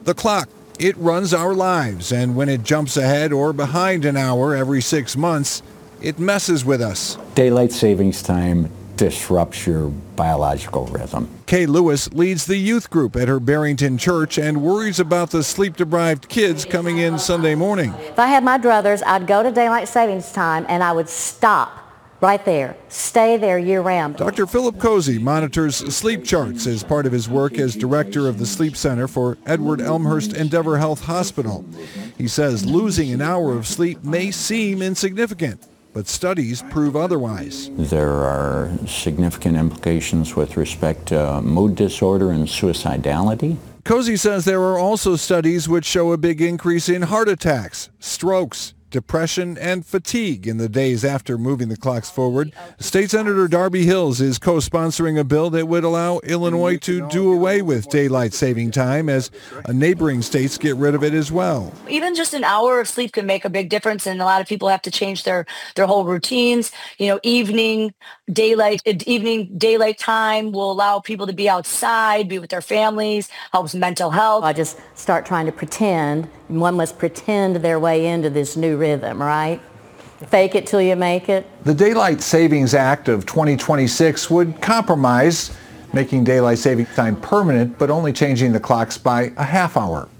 The clock, it runs our lives, and when it jumps ahead or behind an hour every 6 months, it messes with us. Daylight savings time disrupts your biological rhythm. Kay Lewis leads the youth group at her Barrington church and worries about the sleep-deprived kids coming in Sunday morning. If I had my druthers, I'd go to daylight savings time and I would stop right there, stay there year-round. Dr. Philip Cozy monitors sleep charts as part of his work as director of the Sleep Center for Edward Elmhurst Endeavor Health Hospital. He says losing an hour of sleep may seem insignificant, but studies prove otherwise. There are significant implications with respect to mood disorder and suicidality. Cozy says there are also studies which show a big increase in heart attacks, strokes, depression, and fatigue in the days after moving the clocks forward. State Senator Darby Hills is co-sponsoring a bill that would allow Illinois to do away with daylight saving time as neighboring states get rid of it as well. Even just an hour of sleep can make a big difference, and a lot of people have to change their whole routines. Evening daylight time will allow people to be outside, be with their families, helps mental health. I just start trying to pretend. One must pretend their way into this new rhythm, right? Fake it till you make it. The Daylight Savings Act of 2026 would compromise, making daylight saving time permanent, but only changing the clocks by a half hour.